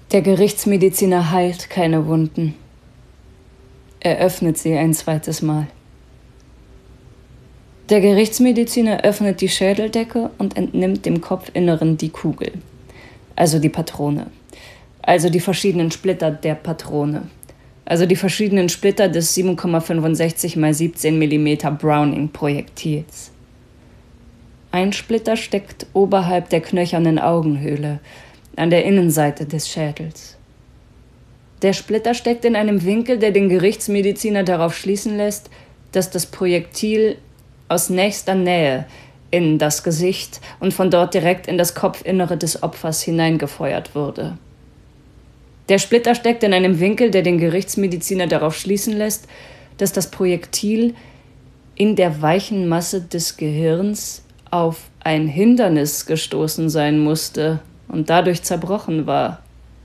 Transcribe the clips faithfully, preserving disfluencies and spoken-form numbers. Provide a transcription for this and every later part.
Der Gerichtsmediziner heilt keine Wunden. Er öffnet sie ein zweites Mal. Der Gerichtsmediziner öffnet die Schädeldecke und entnimmt dem Kopfinneren die Kugel, also die Patrone, also die verschiedenen Splitter der Patrone, also die verschiedenen Splitter des sieben Komma fünfundsechzig mal siebzehn Millimeter Browning-Projektils. Ein Splitter steckt oberhalb der knöchernen Augenhöhle, an der Innenseite des Schädels. Der Splitter steckt in einem Winkel, der den Gerichtsmediziner darauf schließen lässt, dass das Projektil aus nächster Nähe in das Gesicht und von dort direkt in das Kopfinnere des Opfers hineingefeuert wurde. Der Splitter steckt in einem Winkel, der den Gerichtsmediziner darauf schließen lässt, dass das Projektil in der weichen Masse des Gehirns auf ein Hindernis gestoßen sein musste und dadurch zerbrochen war.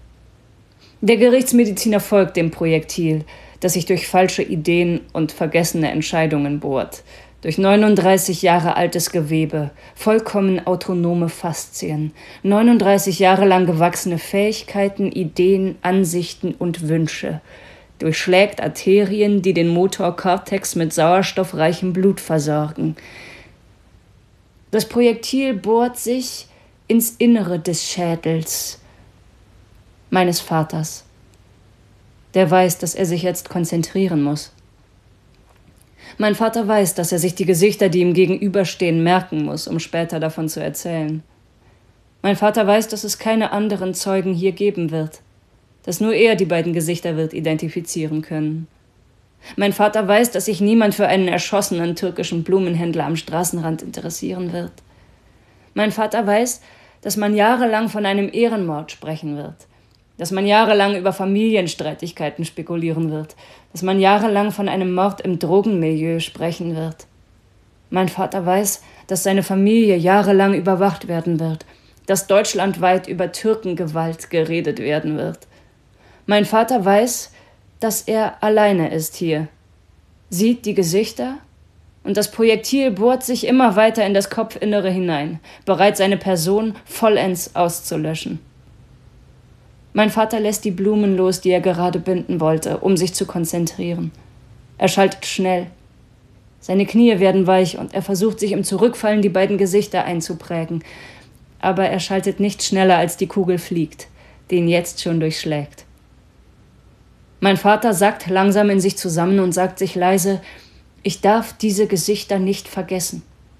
Der Gerichtsmediziner folgt dem Projektil, das sich durch falsche Ideen und vergessene Entscheidungen bohrt, durch neununddreißig Jahre altes Gewebe, vollkommen autonome Faszien, neununddreißig Jahre lang gewachsene Fähigkeiten, Ideen, Ansichten und Wünsche, durchschlägt Arterien, die den Motorkortex mit sauerstoffreichem Blut versorgen. Das Projektil bohrt sich ins Innere des Schädels meines Vaters. Der weiß, dass er sich jetzt konzentrieren muss. Mein Vater weiß, dass er sich die Gesichter, die ihm gegenüberstehen, merken muss, um später davon zu erzählen. Mein Vater weiß, dass es keine anderen Zeugen hier geben wird, dass nur er die beiden Gesichter wird identifizieren können. Mein Vater weiß, dass sich niemand für einen erschossenen türkischen Blumenhändler am Straßenrand interessieren wird. Mein Vater weiß, dass man jahrelang von einem Ehrenmord sprechen wird, dass man jahrelang über Familienstreitigkeiten spekulieren wird, dass man jahrelang von einem Mord im Drogenmilieu sprechen wird. Mein Vater weiß, dass seine Familie jahrelang überwacht werden wird, dass deutschlandweit über Türkengewalt geredet werden wird. Mein Vater weiß, dass er alleine ist hier, sieht die Gesichter und das Projektil bohrt sich immer weiter in das Kopfinnere hinein, bereit, seine Person vollends auszulöschen. Mein Vater lässt die Blumen los, die er gerade binden wollte, um sich zu konzentrieren. Er schaltet schnell. Seine Knie werden weich und er versucht, sich im Zurückfallen die beiden Gesichter einzuprägen. Aber er schaltet nicht schneller, als die Kugel fliegt, die ihn jetzt schon durchschlägt. Mein Vater sackt langsam in sich zusammen und sagt sich leise: Ich darf diese Gesichter nicht vergessen.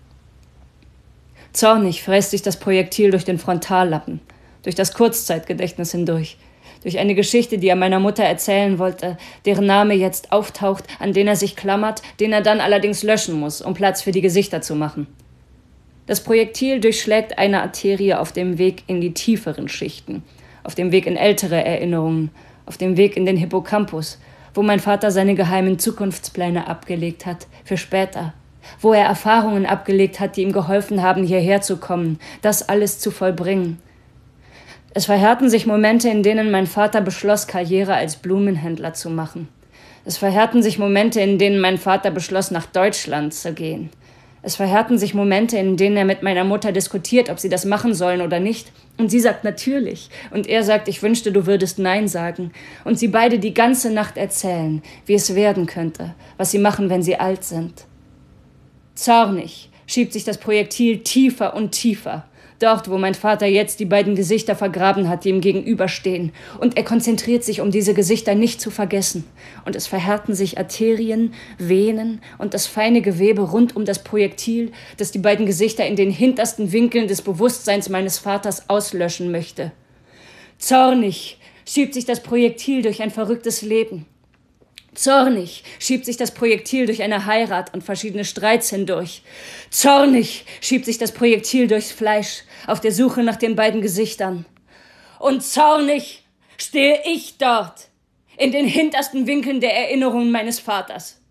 Zornig fräst sich das Projektil durch den Frontallappen, durch das Kurzzeitgedächtnis hindurch, durch eine Geschichte, die er meiner Mutter erzählen wollte, deren Name jetzt auftaucht, an den er sich klammert, den er dann allerdings löschen muss, um Platz für die Gesichter zu machen. Das Projektil durchschlägt eine Arterie auf dem Weg in die tieferen Schichten, auf dem Weg in ältere Erinnerungen, auf dem Weg in den Hippocampus, wo mein Vater seine geheimen Zukunftspläne abgelegt hat, für später, wo er Erfahrungen abgelegt hat, die ihm geholfen haben, hierher zu kommen, das alles zu vollbringen. Es verhärten sich Momente, in denen mein Vater beschloss, Karriere als Blumenhändler zu machen. Es verhärten sich Momente, in denen mein Vater beschloss, nach Deutschland zu gehen. Es verhärten sich Momente, in denen er mit meiner Mutter diskutiert, ob sie das machen sollen oder nicht. Und sie sagt natürlich. Und er sagt, ich wünschte, du würdest Nein sagen. Und sie beide die ganze Nacht erzählen, wie es werden könnte, was sie machen, wenn sie alt sind. Zornig schiebt sich das Projektil tiefer und tiefer. Dort, wo mein Vater jetzt die beiden Gesichter vergraben hat, die ihm gegenüberstehen. Und er konzentriert sich, um diese Gesichter nicht zu vergessen. Und es verhärten sich Arterien, Venen und das feine Gewebe rund um das Projektil, das die beiden Gesichter in den hintersten Winkeln des Bewusstseins meines Vaters auslöschen möchte. Zornig schiebt sich das Projektil durch ein verrücktes Leben. Zornig schiebt sich das Projektil durch eine Heirat und verschiedene Streits hindurch. Zornig schiebt sich das Projektil durchs Fleisch auf der Suche nach den beiden Gesichtern. Und zornig stehe ich dort, in den hintersten Winkeln der Erinnerungen meines Vaters.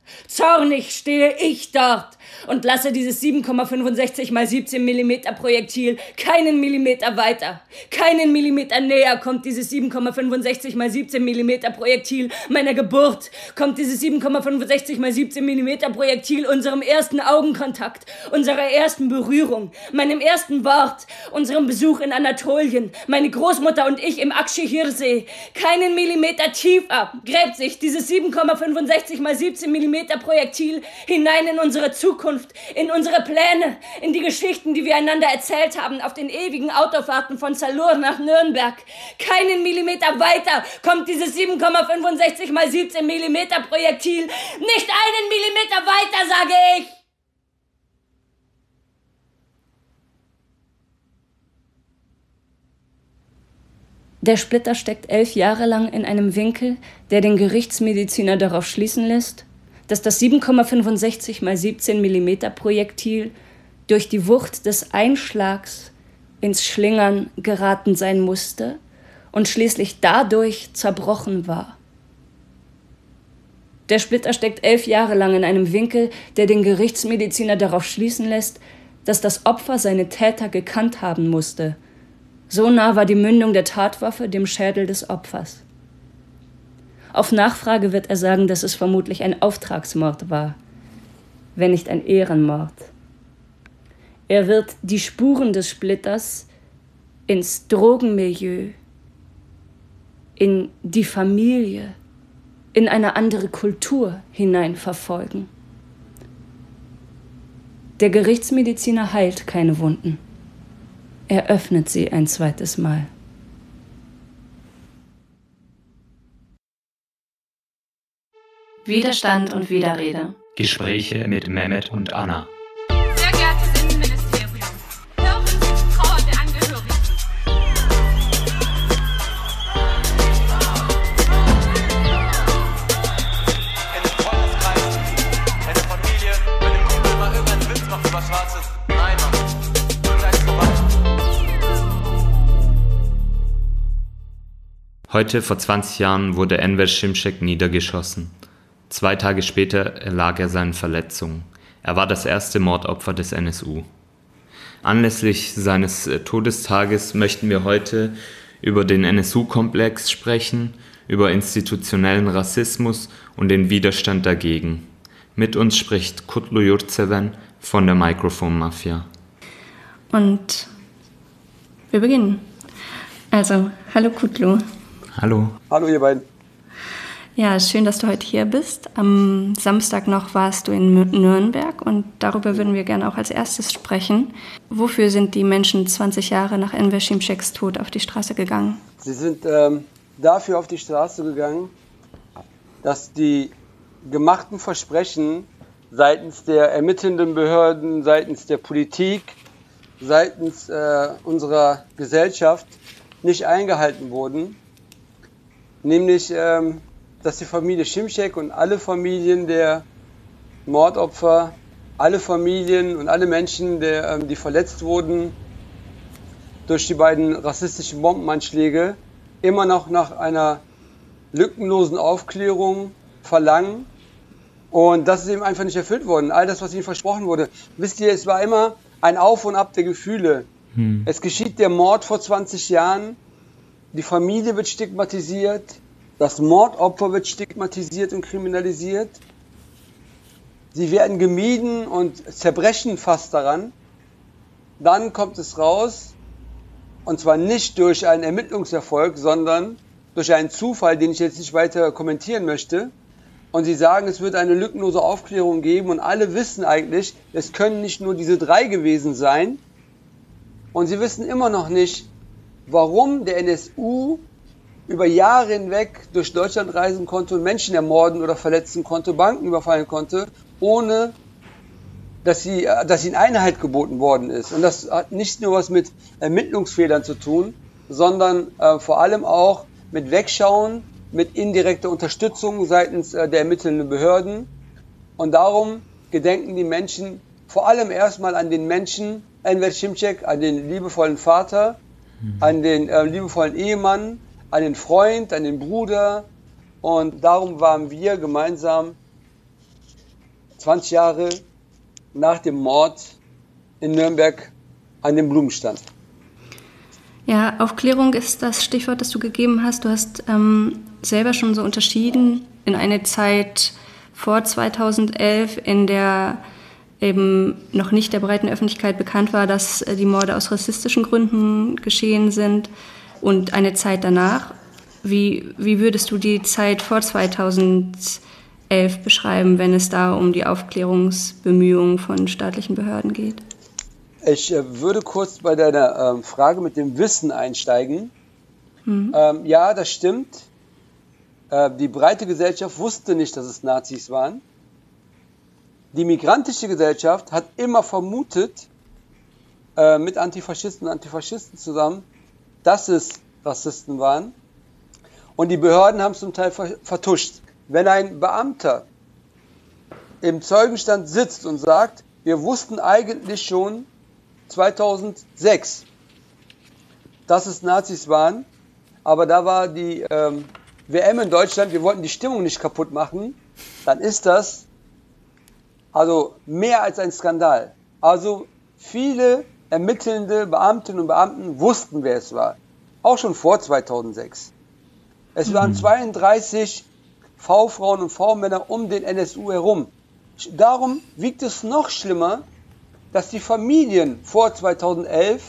Zornig stehe ich dort und lasse dieses sieben Komma fünfundsechzig mal siebzehn Millimeter Projektil keinen Millimeter weiter. Keinen Millimeter näher kommt dieses sieben Komma fünfundsechzig mal siebzehn Millimeter Projektil meiner Geburt. Kommt dieses sieben Komma fünfundsechzig mal siebzehn Millimeter Projektil unserem ersten Augenkontakt, unserer ersten Berührung, meinem ersten Wort, unserem Besuch in Anatolien, meine Großmutter und ich im Akşehirsee. Keinen Millimeter tiefer gräbt sich dieses sieben Komma fünfundsechzig mal siebzehn Millimeter Projektil hinein in unsere Zukunft, in unsere Pläne, in die Geschichten, die wir einander erzählt haben auf den ewigen Autofahrten von Salur nach Nürnberg. Keinen Millimeter weiter kommt dieses sieben Komma fünfundsechzig mal siebzehn Millimeter Projektil. Nicht einen Millimeter weiter, sage ich! Der Splitter steckt elf Jahre lang in einem Winkel, der den Gerichtsmediziner darauf schließen lässt, dass das sieben Komma fünfundsechzig mal siebzehn Millimeter Projektil durch die Wucht des Einschlags ins Schlingern geraten sein musste und schließlich dadurch zerbrochen war. Der Splitter steckt elf Jahre lang in einem Winkel, der den Gerichtsmediziner darauf schließen lässt, dass das Opfer seine Täter gekannt haben musste. So nah war die Mündung der Tatwaffe dem Schädel des Opfers. Auf Nachfrage wird er sagen, dass es vermutlich ein Auftragsmord war, wenn nicht ein Ehrenmord. Er wird die Spuren des Splitters ins Drogenmilieu, in die Familie, in eine andere Kultur hinein verfolgen. Der Gerichtsmediziner heilt keine Wunden. Er öffnet sie ein zweites Mal. Widerstand und Widerrede. Gespräche mit Mehmet und Anna. Sehr geehrtes Innenministerium, hören Sie die Trauer der Angehörigen. In den Freundeskreisen, in der Familie, wenn ein Kumpel mal irgendeinen Witz macht über Schwarzes. Nein, Mann, gleich vorbei. Heute vor zwanzig Jahren wurde Enver Şimşek niedergeschossen. Zwei Tage später erlag er seinen Verletzungen. Er war das erste Mordopfer des N S U. Anlässlich seines Todestages möchten wir heute über den N S U-Komplex sprechen, über institutionellen Rassismus und den Widerstand dagegen. Mit uns spricht Kutlu Yurtseven von der Microphone Mafia. Und wir beginnen. Also, hallo Kutlu. Hallo. Hallo ihr beiden. Ja, schön, dass du heute hier bist. Am Samstag noch warst du in Nürnberg und darüber würden wir gerne auch als erstes sprechen. Wofür sind die Menschen zwanzig Jahre nach Enver Şimşek's Tod auf die Straße gegangen? Sie sind ähm, dafür auf die Straße gegangen, dass die gemachten Versprechen seitens der ermittelnden Behörden, seitens der Politik, seitens äh, unserer Gesellschaft nicht eingehalten wurden. Nämlich, ähm, dass die Familie Şimşek und alle Familien der Mordopfer, alle Familien und alle Menschen, der, ähm, die verletzt wurden durch die beiden rassistischen Bombenanschläge, immer noch nach einer lückenlosen Aufklärung verlangen. Und das ist eben einfach nicht erfüllt worden. All das, was ihnen versprochen wurde. Wisst ihr, es war immer ein Auf und Ab der Gefühle. Hm. Es geschieht der Mord vor zwanzig Jahren, die Familie wird stigmatisiert, das Mordopfer wird stigmatisiert und kriminalisiert. Sie werden gemieden und zerbrechen fast daran. Dann kommt es raus, und zwar nicht durch einen Ermittlungserfolg, sondern durch einen Zufall, den ich jetzt nicht weiter kommentieren möchte. Und sie sagen, es wird eine lückenlose Aufklärung geben und alle wissen eigentlich, es können nicht nur diese drei gewesen sein. Und sie wissen immer noch nicht, warum der N S U über Jahre hinweg durch Deutschland reisen konnte und Menschen ermorden oder verletzen konnte, Banken überfallen konnte, ohne dass, sie, dass ihnen Einheit geboten worden ist. Und das hat nicht nur was mit Ermittlungsfehlern zu tun, sondern äh, vor allem auch mit Wegschauen, mit indirekter Unterstützung seitens äh, der ermittelnden Behörden. Und darum gedenken die Menschen vor allem erstmal an den Menschen, Enver Şimşek, an den liebevollen Vater, mhm. an den äh, liebevollen Ehemann, an den Freund, an den Bruder. Und darum waren wir gemeinsam zwanzig Jahre nach dem Mord in Nürnberg an dem Blumenstand. Ja, Aufklärung ist das Stichwort, das du gegeben hast. Du hast ähm, selber schon so unterschieden in eine Zeit vor zweitausendelf, in der eben noch nicht der breiten Öffentlichkeit bekannt war, dass äh, die Morde aus rassistischen Gründen geschehen sind, und eine Zeit danach. Wie, wie würdest du die Zeit vor zweitausendelf beschreiben, wenn es da um die Aufklärungsbemühungen von staatlichen Behörden geht? Ich äh, würde kurz bei deiner ähm, Frage mit dem Wissen einsteigen. Mhm. Ähm, ja, das stimmt. Äh, die breite Gesellschaft wusste nicht, dass es Nazis waren. Die migrantische Gesellschaft hat immer vermutet, äh, mit Antifaschisten und Antifaschisten zusammen, dass es Rassisten waren. Und die Behörden haben es zum Teil ver- vertuscht. Wenn ein Beamter im Zeugenstand sitzt und sagt, wir wussten eigentlich schon zweitausendsechs, dass es Nazis waren, aber da war die ähm, W M in Deutschland, wir wollten die Stimmung nicht kaputt machen, dann ist das also mehr als ein Skandal. Also viele ermittelnde Beamtinnen und Beamten wussten, wer es war. Auch schon vor zweitausendsechs. Es mhm. waren zweiunddreißig V-Frauen und V-Männer um den N S U herum. Darum wiegt es noch schlimmer, dass die Familien vor zweitausendelf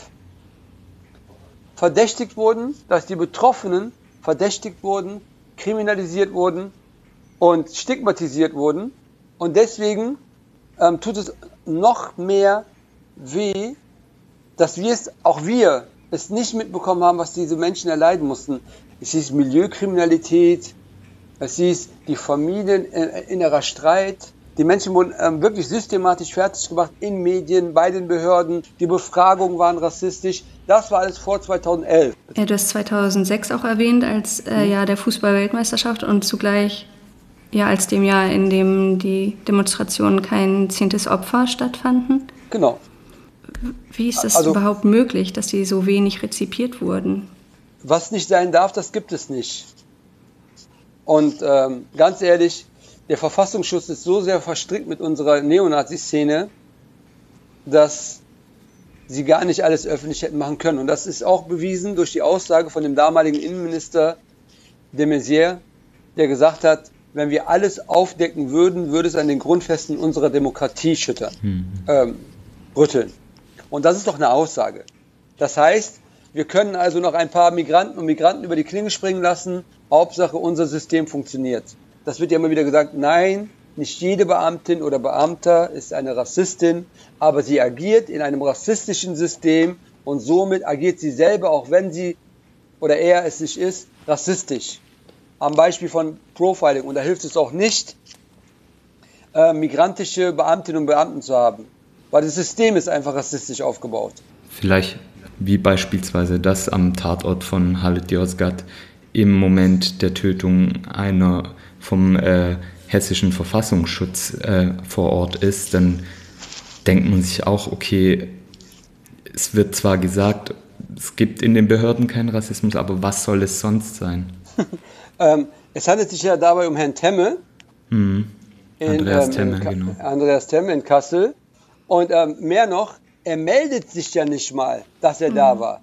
verdächtigt wurden, dass die Betroffenen verdächtigt wurden, kriminalisiert wurden und stigmatisiert wurden. Und deswegen ähm, tut es noch mehr weh, dass wir es, auch wir, es nicht mitbekommen haben, was diese Menschen erleiden mussten. Es hieß Milieukriminalität, es hieß die Familien äh, innerer Streit. Die Menschen wurden ähm, wirklich systematisch fertig gemacht in Medien, bei den Behörden. Die Befragungen waren rassistisch. Das war alles vor zweitausendelf. Ja, du hast zweitausendsechs auch erwähnt als äh, Jahr der Fußball-Weltmeisterschaft und zugleich ja als dem Jahr, in dem die Demonstrationen kein zehntes Opfer stattfanden. Genau. Wie ist das also, überhaupt möglich, dass die so wenig rezipiert wurden? Was nicht sein darf, das gibt es nicht. Und ähm, ganz ehrlich, der Verfassungsschutz ist so sehr verstrickt mit unserer Neonazi-Szene, dass sie gar nicht alles öffentlich hätten machen können. Und das ist auch bewiesen durch die Aussage von dem damaligen Innenminister de Maizière, der gesagt hat, wenn wir alles aufdecken würden, würde es an den Grundfesten unserer Demokratie schüttern, mhm. ähm, rütteln. Und das ist doch eine Aussage. Das heißt, wir können also noch ein paar Migranten und Migranten über die Klinge springen lassen. Hauptsache, unser System funktioniert. Das wird ja immer wieder gesagt, nein, nicht jede Beamtin oder Beamter ist eine Rassistin, aber sie agiert in einem rassistischen System und somit agiert sie selber, auch wenn sie oder er es nicht ist, rassistisch. Am Beispiel von Profiling. Und da hilft es auch nicht, äh, migrantische Beamtinnen und Beamten zu haben, weil das System ist einfach rassistisch aufgebaut. Vielleicht wie beispielsweise das am Tatort von Halit Yozgat im Moment der Tötung einer vom äh, hessischen Verfassungsschutz äh, vor Ort ist, dann denkt man sich auch, okay, es wird zwar gesagt, es gibt in den Behörden keinen Rassismus, aber was soll es sonst sein? ähm, es handelt sich ja dabei um Herrn Temme. Mhm. Andreas in, ähm, Temme, in Ka- genau. Andreas Temme in Kassel. Und ähm, mehr noch, er meldet sich ja nicht mal, dass er mhm. da war.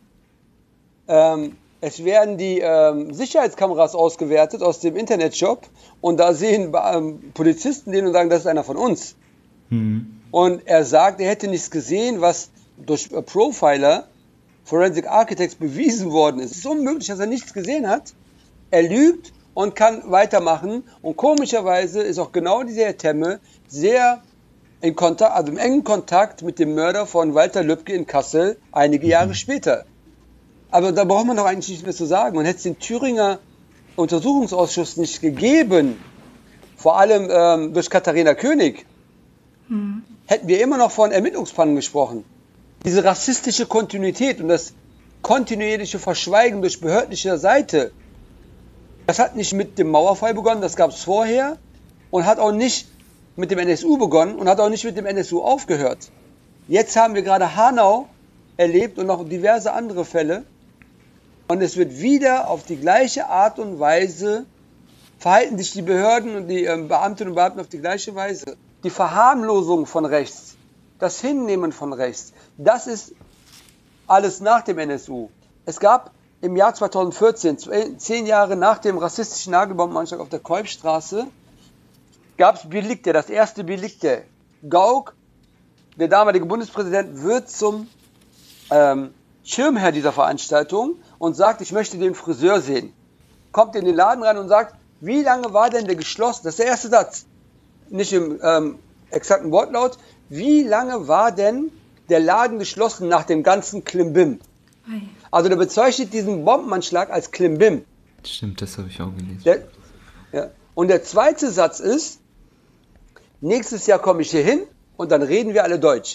Ähm, es werden die ähm, Sicherheitskameras ausgewertet aus dem Internetshop und da sehen ähm, Polizisten den und sagen, das ist einer von uns. Mhm. Und er sagt, er hätte nichts gesehen, was durch äh, Profiler, Forensic Architects bewiesen worden ist. Es ist unmöglich, dass er nichts gesehen hat. Er lügt und kann weitermachen. Und komischerweise ist auch genau dieser Herr Temme sehr in Kontakt, also im engen Kontakt mit dem Mörder von Walter Lübcke in Kassel einige Jahre mhm. später. Aber da braucht man doch eigentlich nichts mehr zu sagen. Man hätte es den Thüringer Untersuchungsausschuss nicht gegeben, vor allem ähm, durch Katharina König, mhm. hätten wir immer noch von Ermittlungspannen gesprochen. Diese rassistische Kontinuität und das kontinuierliche Verschweigen durch behördliche Seite, das hat nicht mit dem Mauerfall begonnen, das gab es vorher und hat auch nicht mit dem N S U begonnen und hat auch nicht mit dem N S U aufgehört. Jetzt haben wir gerade Hanau erlebt und noch diverse andere Fälle. Und es wird wieder auf die gleiche Art und Weise, verhalten sich die Behörden und die ähm, Beamtinnen und Beamten auf die gleiche Weise. die Verharmlosung von rechts, das Hinnehmen von rechts, das ist alles nach dem N S U. Es gab im Jahr zweitausendvierzehn, zehn Jahre nach dem rassistischen Nagelbombenanschlag auf der Kolbstraße, gab es Belikte, das erste Belikte. Gauck, der damalige Bundespräsident, wird zum ähm, Schirmherr dieser Veranstaltung und sagt, ich möchte den Friseur sehen. Kommt in den Laden rein und sagt, wie lange war denn der geschlossen? Das ist der erste Satz, nicht im ähm, exakten Wortlaut. Wie lange war denn der Laden geschlossen nach dem ganzen Klimbim? Also der bezeichnet diesen Bombenanschlag als Klimbim. Stimmt, das habe ich auch gelesen. Der, ja. Und der zweite Satz ist, nächstes Jahr komme ich hier hin und dann reden wir alle Deutsch.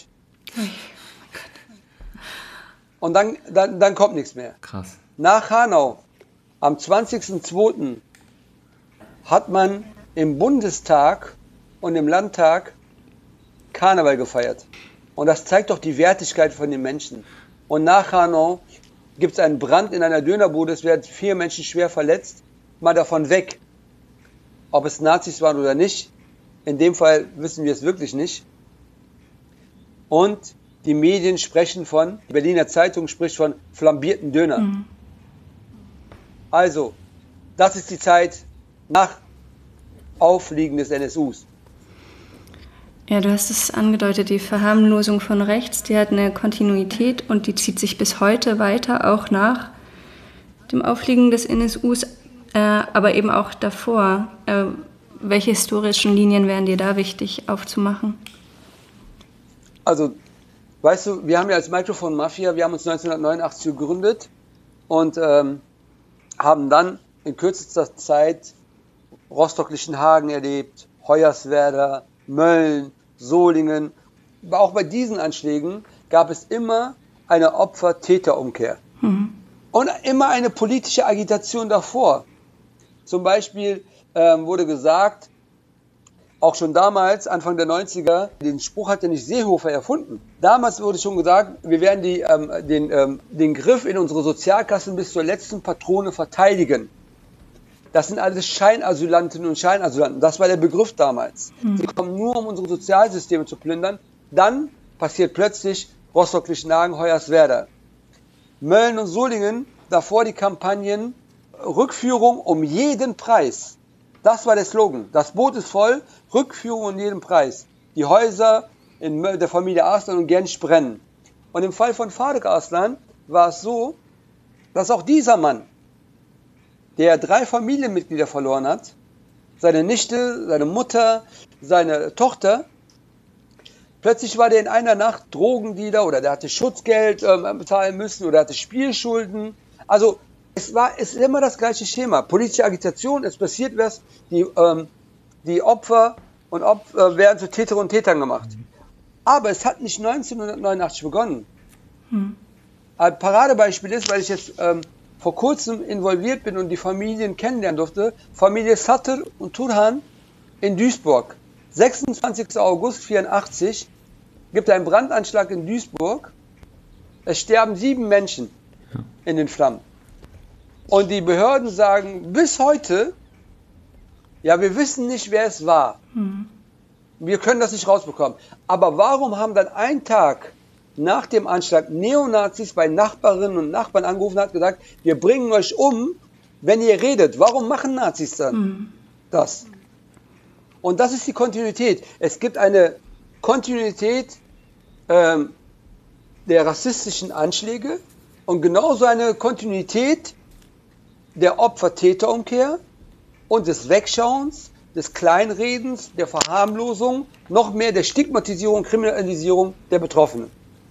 Und dann, dann, dann kommt nichts mehr. Krass. Nach Hanau, am zwanzigsten zweiten hat man im Bundestag und im Landtag Karneval gefeiert. Und das zeigt doch die Wertigkeit von den Menschen. Und nach Hanau gibt es einen Brand in einer Dönerbude, es werden vier Menschen schwer verletzt. Mal davon weg, ob es Nazis waren oder nicht. In dem Fall wissen wir es wirklich nicht. Und die Medien sprechen von, die Berliner Zeitung spricht von flambierten Döner. Mhm. Also, das ist die Zeit nach Aufliegen des N S Us. Ja, du hast es angedeutet, die Verharmlosung von rechts, die hat eine Kontinuität und die zieht sich bis heute weiter, auch nach dem Aufliegen des N S Us, äh, aber eben auch davor. Äh, welche historischen Linien wären dir da wichtig aufzumachen? Also, weißt du, wir haben ja als Mikrofon Mafia, wir haben uns neunzehnhundertneunundachtzig gegründet und ähm, haben dann in kürzester Zeit Rostock-Lichtenhagen erlebt, Hoyerswerda, Mölln, Solingen. Aber auch bei diesen Anschlägen gab es immer eine Opfer-Täter-Umkehr. Mhm. Und immer eine politische Agitation davor. Zum Beispiel ähm, wurde gesagt, auch schon damals, Anfang der neunziger, den Spruch hat ja nicht Seehofer erfunden. Damals wurde schon gesagt, wir werden die, ähm, den, ähm, den Griff in unsere Sozialkassen bis zur letzten Patrone verteidigen. Das sind alles Scheinasylantinnen und Scheinasylanten. Das war der Begriff damals. Mhm. Sie kommen nur, um unsere Sozialsysteme zu plündern. Dann passiert plötzlich Rostock-Lichtenhagen, Hoyerswerda. Mölln und Solingen, davor die Kampagnen Rückführung um jeden Preis. Das war der Slogan. Das Boot ist voll, Rückführung um jeden Preis. Die Häuser in der Familie Arslan und Gensch brennen. Und im Fall von Fadik Arslan war es so, dass auch dieser Mann, der drei Familienmitglieder verloren hat, seine Nichte, seine Mutter, seine Tochter, plötzlich war der in einer Nacht Drogendealer oder der hatte Schutzgeld ähm, bezahlen müssen oder hatte Spielschulden. Also es war es ist immer das gleiche Schema. Politische Agitation, es passiert was, die, ähm, die Opfer und Opfer werden zu Täterinnen und Tätern gemacht. Aber es hat nicht neunzehnhundertneunundachtzig begonnen. Hm. Ein Paradebeispiel ist, weil ich jetzt ähm, vor kurzem involviert bin und die Familien kennenlernen durfte, Familie Satır und Turhan in Duisburg. sechsundzwanzigster August vierundachtzig gibt einen Brandanschlag in Duisburg. Es sterben sieben Menschen in den Flammen. Und die Behörden sagen bis heute, ja, wir wissen nicht, wer es war. Mhm. Wir können das nicht rausbekommen. Aber warum haben dann einen Tag nach dem Anschlag Neonazis bei Nachbarinnen und Nachbarn angerufen und hat gesagt, wir bringen euch um, wenn ihr redet? Warum machen Nazis dann mhm. das? Und das ist die Kontinuität. Es gibt eine Kontinuität ähm, der rassistischen Anschläge und genauso eine Kontinuität der Opfer-Täter-Umkehr und des Wegschauens, des Kleinredens, der Verharmlosung, noch mehr der Stigmatisierung, Kriminalisierung der Betroffenen.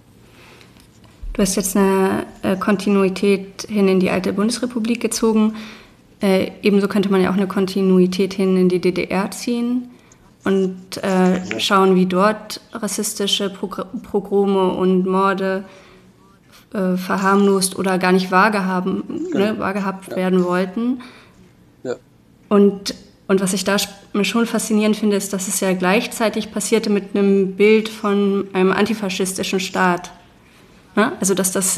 Du hast jetzt eine äh, Kontinuität hin in die alte Bundesrepublik gezogen. Äh, ebenso könnte man ja auch eine Kontinuität hin in die D D R ziehen und äh, schauen, wie dort rassistische Pogrome und Morde äh, verharmlost oder gar nicht wahrgehabt, ne, wahrgehabt ja. werden wollten. Ja. Und, und was ich da schon faszinierend finde, ist, dass es ja gleichzeitig passierte mit einem Bild von einem antifaschistischen Staat. Ne? Also dass das ja.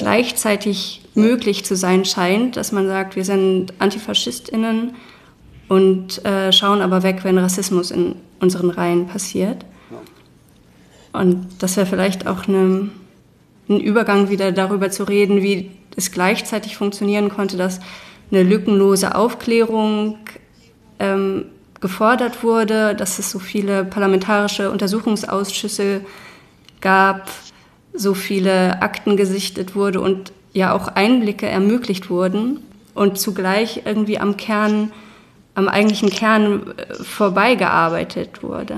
gleichzeitig möglich zu sein scheint, dass man sagt, wir sind AntifaschistInnen und äh, schauen aber weg, wenn Rassismus in unseren Reihen passiert. Und das wäre vielleicht auch eine, ein Übergang, wieder darüber zu reden, wie es gleichzeitig funktionieren konnte, dass eine lückenlose Aufklärung ähm, gefordert wurde, dass es so viele parlamentarische Untersuchungsausschüsse gab, so viele Akten gesichtet wurde und ja auch Einblicke ermöglicht wurden und zugleich irgendwie am Kern, am eigentlichen Kern vorbeigearbeitet wurde.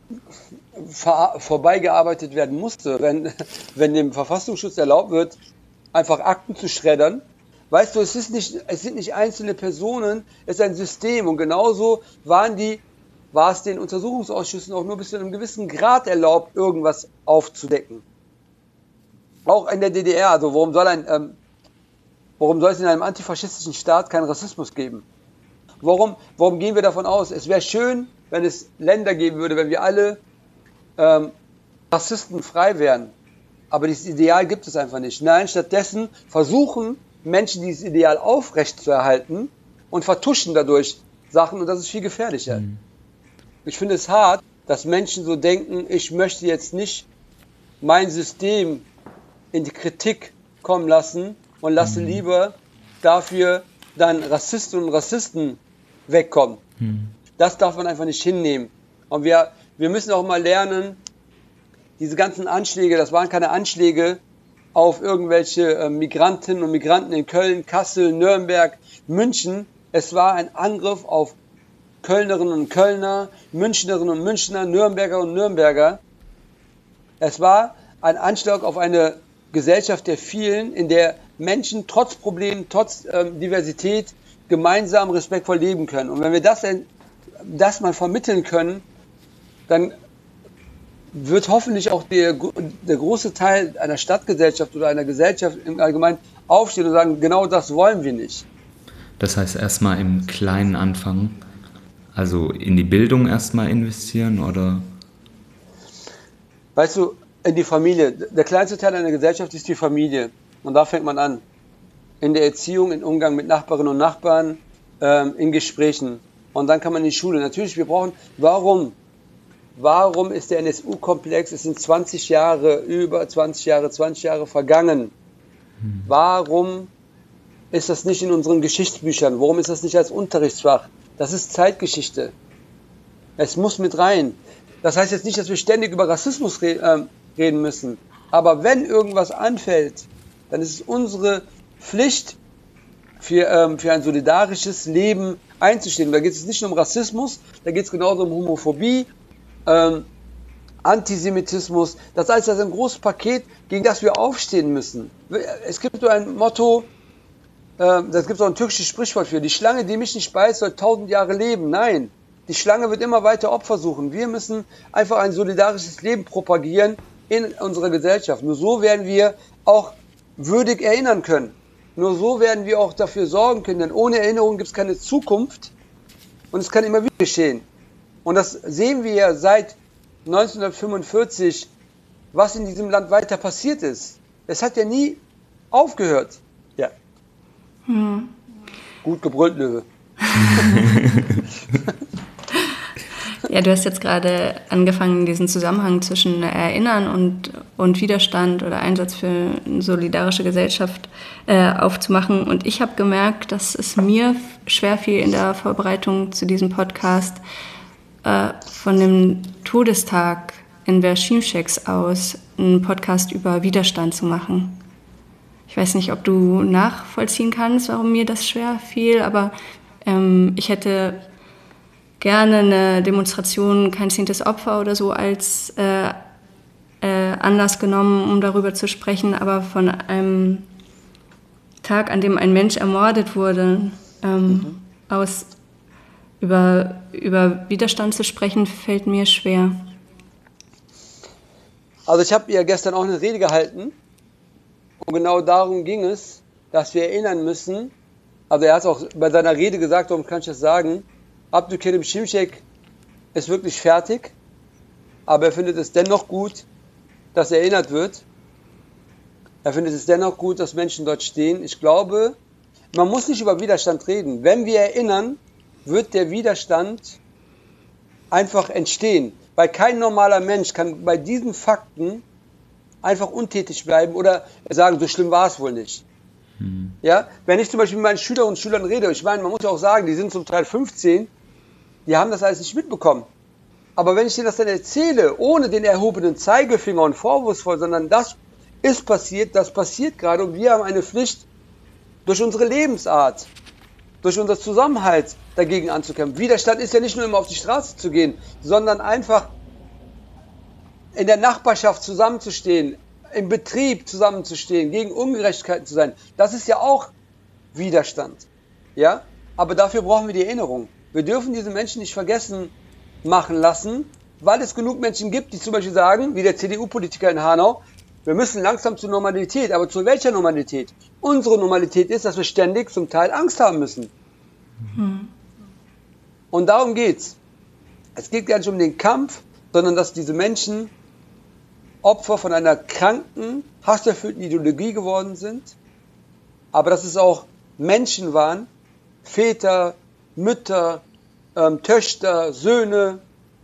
Vor, vorbeigearbeitet werden musste, wenn, wenn dem Verfassungsschutz erlaubt wird, einfach Akten zu schreddern. Weißt du, es, ist nicht, es sind nicht einzelne Personen, es ist ein System. Und genauso waren die, war es den Untersuchungsausschüssen auch nur bis zu einem gewissen Grad erlaubt, irgendwas aufzudecken. Auch in der D D R. Also warum soll, ein, ähm, warum soll es in einem antifaschistischen Staat keinen Rassismus geben? Warum, warum gehen wir davon aus? Es wäre schön, wenn es Länder geben würde, wenn wir alle ähm, rassistenfrei wären. Aber dieses Ideal gibt es einfach nicht. Nein, stattdessen versuchen Menschen dieses Ideal aufrechtzuerhalten und vertuschen dadurch Sachen, und das ist viel gefährlicher. Mhm. Ich finde es hart, dass Menschen so denken, ich möchte jetzt nicht mein System in die Kritik kommen lassen und lasse mhm. lieber dafür dann Rassistinnen und Rassisten wegkommen. Mhm. Das darf man einfach nicht hinnehmen. Und wir, wir müssen auch mal lernen, diese ganzen Anschläge, das waren keine Anschläge auf irgendwelche äh, Migrantinnen und Migranten in Köln, Kassel, Nürnberg, München. Es war ein Angriff auf Kölnerinnen und Kölner, Münchnerinnen und Münchner, Nürnberger und Nürnberger. Es war ein Anschlag auf eine Gesellschaft der vielen, in der Menschen trotz Problemen, trotz ähm, Diversität gemeinsam respektvoll leben können. Und wenn wir das, das mal vermitteln können, dann wird hoffentlich auch der, der große Teil einer Stadtgesellschaft oder einer Gesellschaft im Allgemeinen aufstehen und sagen, genau das wollen wir nicht. Das heißt, erstmal im Kleinen anfangen, also in die Bildung erstmal investieren, oder? Weißt du, in die Familie. Der kleinste Teil einer Gesellschaft ist die Familie. Und da fängt man an. In der Erziehung, im Umgang mit Nachbarinnen und Nachbarn, ähm, in Gesprächen. Und dann kann man in die Schule. Natürlich, wir brauchen, warum? Warum ist der N S U-Komplex, es sind zwanzig Jahre, über zwanzig Jahre, zwanzig Jahre vergangen. Warum ist das nicht in unseren Geschichtsbüchern? Warum ist das nicht als Unterrichtsfach? Das ist Zeitgeschichte. Es muss mit rein. Das heißt jetzt nicht, dass wir ständig über Rassismus re- äh, reden müssen. Aber wenn irgendwas anfällt, dann ist es unsere Pflicht, für, ähm, für ein solidarisches Leben einzustehen. Und da geht es nicht nur um Rassismus, da geht es genauso um Homophobie, Ähm, Antisemitismus, das heißt, das ist ein großes Paket, gegen das wir aufstehen müssen. Es gibt so ein Motto, äh, das gibt es auch ein türkisches Sprichwort für, die Schlange, die mich nicht beißt, soll tausend Jahre leben. Nein, die Schlange wird immer weiter Opfer suchen. Wir müssen einfach ein solidarisches Leben propagieren in unserer Gesellschaft. Nur so werden wir auch würdig erinnern können. Nur so werden wir auch dafür sorgen können, denn ohne Erinnerung gibt es keine Zukunft und es kann immer wieder geschehen. Und das sehen wir ja seit neunzehnhundertfünfundvierzig, was in diesem Land weiter passiert ist. Es hat ja nie aufgehört. Ja. Hm. Gut gebrüllt, Löwe. Ja, du hast jetzt gerade angefangen, diesen Zusammenhang zwischen Erinnern und, und Widerstand oder Einsatz für eine solidarische Gesellschaft äh, aufzumachen. Und ich habe gemerkt, dass es mir schwer fiel in der Vorbereitung zu diesem Podcast, äh, von dem Todestag Enver Şimşek aus einen Podcast über Widerstand zu machen. Ich weiß nicht, ob du nachvollziehen kannst, warum mir das schwer fiel, aber ähm, ich hätte gerne eine Demonstration, kein zehntes Opfer oder so, als äh, äh, Anlass genommen, um darüber zu sprechen, aber von einem Tag, an dem ein Mensch ermordet wurde, ähm, mhm. aus über, über Widerstand zu sprechen, fällt mir schwer. Also ich habe ja gestern auch eine Rede gehalten und genau darum ging es, dass wir erinnern müssen, also er hat es auch bei seiner Rede gesagt, darum kann ich das sagen, Abdülkerim Şimşek ist wirklich fertig, aber er findet es dennoch gut, dass er erinnert wird. Er findet es dennoch gut, dass Menschen dort stehen. Ich glaube, man muss nicht über Widerstand reden. Wenn wir erinnern, wird der Widerstand einfach entstehen. Weil kein normaler Mensch kann bei diesen Fakten einfach untätig bleiben oder sagen, so schlimm war es wohl nicht. Hm. Ja? Wenn ich zum Beispiel mit meinen Schülerinnen und Schülern rede, ich meine, man muss ja auch sagen, die sind zum Teil fünfzehn, die haben das alles nicht mitbekommen. Aber wenn ich denen das dann erzähle, ohne den erhobenen Zeigefinger und vorwurfsvoll, sondern das ist passiert, das passiert gerade und wir haben eine Pflicht, durch unsere Lebensart, durch unser Zusammenhalt dagegen anzukämpfen. Widerstand ist ja nicht nur immer auf die Straße zu gehen, sondern einfach in der Nachbarschaft zusammenzustehen, im Betrieb zusammenzustehen, gegen Ungerechtigkeiten zu sein. Das ist ja auch Widerstand. Ja? Aber dafür brauchen wir die Erinnerung. Wir dürfen diese Menschen nicht vergessen machen lassen, weil es genug Menschen gibt, die zum Beispiel sagen, wie der C D U-Politiker in Hanau, wir müssen langsam zur Normalität. Aber zu welcher Normalität? Unsere Normalität ist, dass wir ständig zum Teil Angst haben müssen. Hm. Und darum geht's. Es geht gar nicht um den Kampf, sondern dass diese Menschen Opfer von einer kranken, hasserfüllten Ideologie geworden sind. Aber dass es auch Menschen waren, Väter, Mütter, ähm, Töchter, Söhne.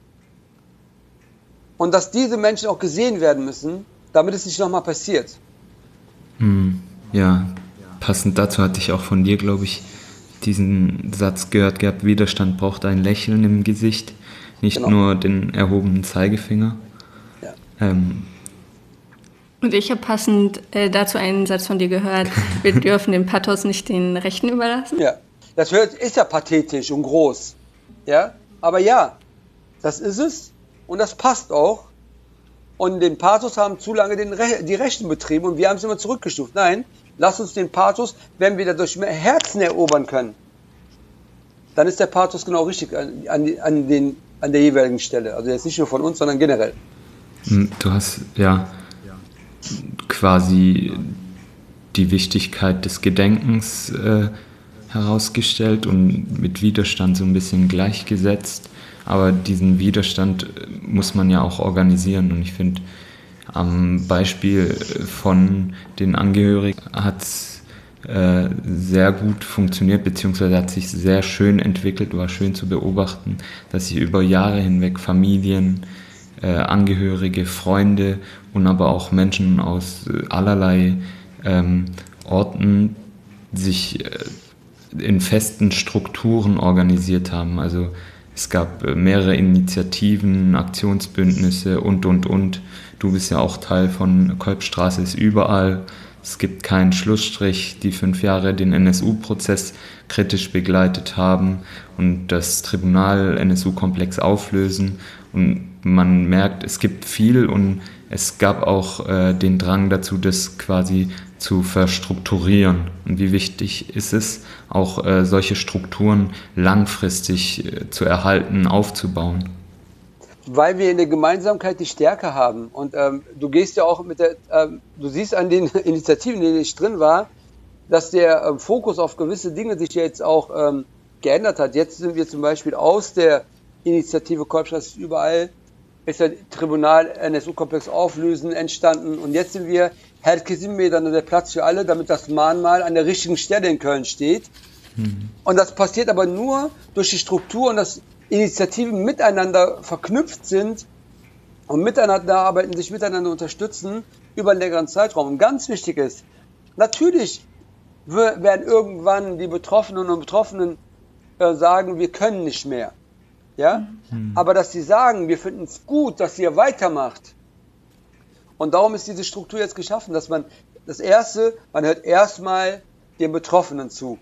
Und dass diese Menschen auch gesehen werden müssen, damit es nicht nochmal passiert. Hm, ja, passend dazu hatte ich auch von dir, glaube ich, diesen Satz gehört gehabt, Widerstand braucht ein Lächeln im Gesicht, nicht genau. nur den erhobenen Zeigefinger. Ja. Ähm, Und ich habe passend äh, dazu einen Satz von dir gehört, wir dürfen den Pathos nicht den Rechten überlassen. Ja, das wird, ist ja pathetisch und groß. Ja, aber ja, das ist es und das passt auch. Und den Pathos haben zu lange den Re- die Rechten betrieben und wir haben es immer zurückgestuft. Nein, lass uns den Pathos, wenn wir dadurch mehr Herzen erobern können, dann ist der Pathos genau richtig an, an, an, den, an der jeweiligen Stelle. Also jetzt nicht nur von uns, sondern generell. Du hast ja quasi die Wichtigkeit des Gedenkens äh, herausgestellt und mit Widerstand so ein bisschen gleichgesetzt. Aber diesen Widerstand muss man ja auch organisieren. Und ich finde, am Beispiel von den Angehörigen hat es äh, sehr gut funktioniert, beziehungsweise hat sich sehr schön entwickelt, war schön zu beobachten, dass sich über Jahre hinweg Familien, äh, Angehörige, Freunde und aber auch Menschen aus äh, allerlei ähm, Orten sich äh, in festen Strukturen organisiert haben. Also es gab mehrere Initiativen, Aktionsbündnisse und, und, und. Du bist ja auch Teil von Kolbstraße ist überall. Es gibt keinen Schlussstrich, die fünf Jahre den N S U-Prozess kritisch begleitet haben und das Tribunal N S U-Komplex auflösen. Und man merkt, es gibt viel und es gab auch äh, den Drang dazu, das quasi zu verstrukturieren. Und wie wichtig ist es, auch äh, solche Strukturen langfristig äh, zu erhalten, aufzubauen? Weil wir in der Gemeinsamkeit die Stärke haben. Und ähm, du gehst ja auch mit der, ähm, du siehst an den Initiativen, in denen ich drin war, dass der ähm, Fokus auf gewisse Dinge sich jetzt auch ähm, geändert hat. Jetzt sind wir zum Beispiel aus der Initiative Kolbstraße ist überall, ist der Tribunal N S U-Komplex auflösen entstanden. Und jetzt sind wir Herkesin Meydanı, der Platz für alle, damit das Mahnmal an der richtigen Stelle in Köln steht. Mhm. Und das passiert aber nur durch die Struktur und dass Initiativen miteinander verknüpft sind und miteinander arbeiten, sich miteinander unterstützen über einen längeren Zeitraum. Und ganz wichtig ist, natürlich werden irgendwann die Betroffenen und Betroffenen äh, sagen, wir können nicht mehr. Ja? Mhm. Aber dass sie sagen, wir finden es gut, dass ihr weitermacht. Und darum ist diese Struktur jetzt geschaffen, dass man das Erste, man hört erstmal den Betroffenen zu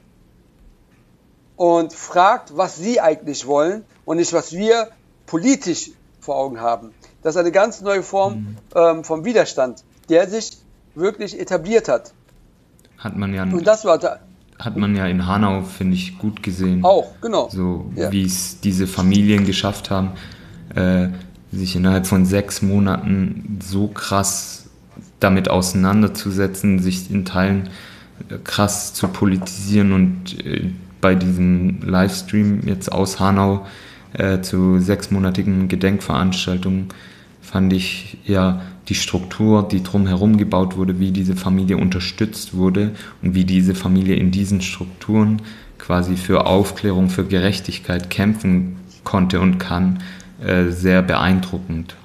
und fragt, was sie eigentlich wollen und nicht, was wir politisch vor Augen haben. Das ist eine ganz neue Form mhm. ähm, vom Widerstand, der sich wirklich etabliert hat. Hat man ja, und das war da, hat man ja in Hanau, finde ich, gut gesehen. Auch, genau. So ja. wie es diese Familien geschafft haben, äh, sich innerhalb von sechs Monaten so krass damit auseinanderzusetzen, sich in Teilen äh, krass zu politisieren und äh, bei diesem Livestream jetzt aus Hanau äh, zu sechsmonatigen Gedenkveranstaltungen fand ich ja die Struktur, die drumherum gebaut wurde, wie diese Familie unterstützt wurde und wie diese Familie in diesen Strukturen quasi für Aufklärung, für Gerechtigkeit kämpfen konnte und kann, äh, sehr beeindruckend.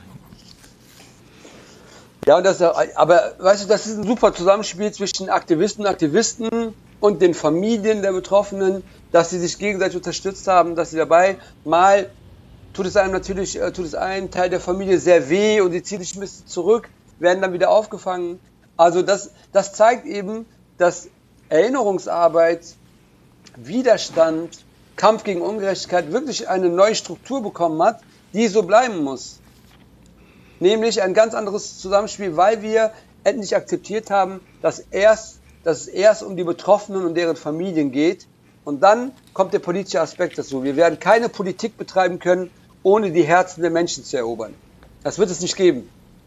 Ja, und das, aber weißt du, das ist ein super Zusammenspiel zwischen Aktivisten und Aktivisten und den Familien der Betroffenen, dass sie sich gegenseitig unterstützt haben, dass sie dabei mal tut es einem natürlich, äh, tut es einem Teil der Familie sehr weh und sie ziehen sich ein bisschen zurück, werden dann wieder aufgefangen. Also das, das zeigt eben, dass Erinnerungsarbeit, Widerstand, Kampf gegen Ungerechtigkeit wirklich eine neue Struktur bekommen hat, die so bleiben muss. Nämlich ein ganz anderes Zusammenspiel, weil wir endlich akzeptiert haben, dass, erst, dass es erst um die Betroffenen und deren Familien geht. Und dann kommt der politische Aspekt dazu. Wir werden keine Politik betreiben können, ohne die Herzen der Menschen zu erobern. Das wird es nicht geben.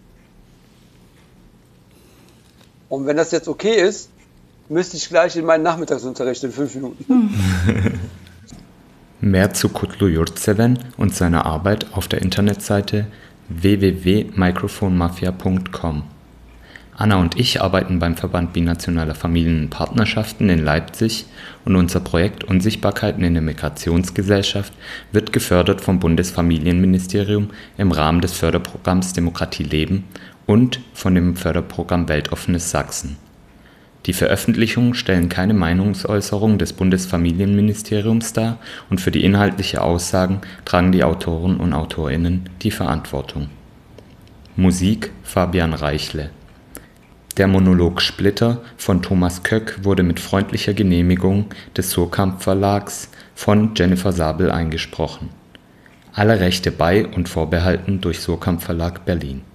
Und wenn das jetzt okay ist, müsste ich gleich in meinen Nachmittagsunterricht in fünf Minuten. Mehr zu Kutlu Yurtseven und seiner Arbeit auf der Internetseite w w w punkt microphone-mafia punkt com. Anna und ich arbeiten beim Verband Binationaler Familien und Partnerschaften in Leipzig und unser Projekt Unsichtbarkeiten in der Migrationsgesellschaft wird gefördert vom Bundesfamilienministerium im Rahmen des Förderprogramms Demokratie leben und von dem Förderprogramm Weltoffenes Sachsen. Die Veröffentlichungen stellen keine Meinungsäußerung des Bundesfamilienministeriums dar und für die inhaltliche Aussagen tragen die Autoren und AutorInnen die Verantwortung. Musik Fabian Reichle. Der Monolog Splitter von Thomas Köck wurde mit freundlicher Genehmigung des Surkamp Verlags von Jennifer Sabel eingesprochen. Alle Rechte bei und vorbehalten durch Surkamp Verlag Berlin.